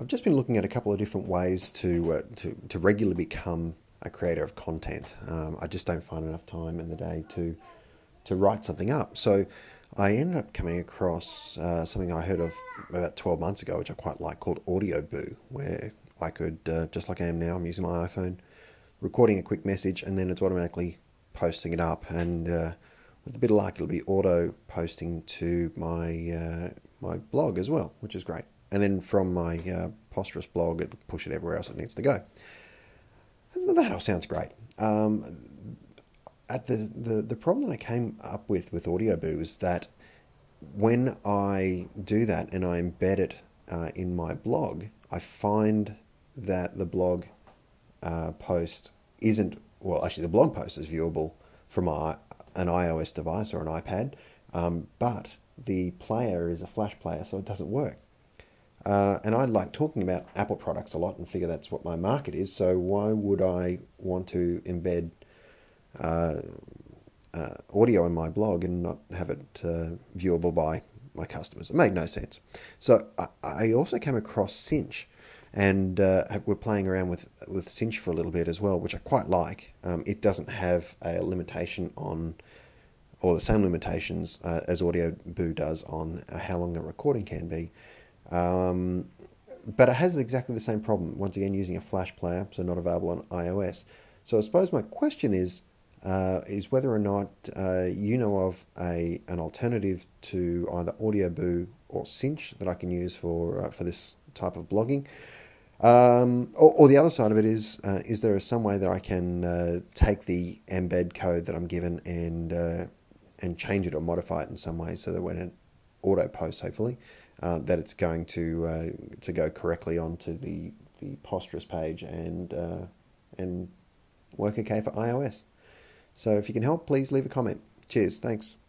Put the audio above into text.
I've just been looking at a couple of different ways to regularly become a creator of content. I just don't find enough time in the day to write something up. So I ended up coming across something I heard of about 12 months ago, which I quite like, called Audioboo, where I could, just like I am now, I'm using my iPhone, recording a quick message, and then it's automatically posting it up. And with a bit of luck, it'll be auto posting to my blog as well, which is great. And then from my Posterous blog, it'll push it everywhere else it needs to go. And that all sounds great. At the problem that I came up with Audioboo is that when I do that and I embed it in my blog, I find that the blog post isn't, well, actually the blog post is viewable from an iOS device or an iPad, but the player is a Flash player, so it doesn't work. And I like talking about Apple products a lot and figure that's what my market is, so why would I want to embed audio in my blog and not have it viewable by my customers? It made no sense. So I also came across Cinch, and we're playing around with Cinch for a little bit as well, which I quite like. It doesn't have a limitation on, or the same limitations as Audioboo does on how long the recording can be. But it has exactly the same problem. Once again, using a Flash player, so not available on iOS. So I suppose my question is whether or not you know of an alternative to either Audioboo or Cinch that I can use for this type of blogging. Or the other side of it is there some way that I can take the embed code that I'm given and change it or modify it in some way so that when it auto posts, hopefully, that it's going to go correctly onto the Posterous page and work okay for iOS. So if you can help, please leave a comment. Cheers. Thanks.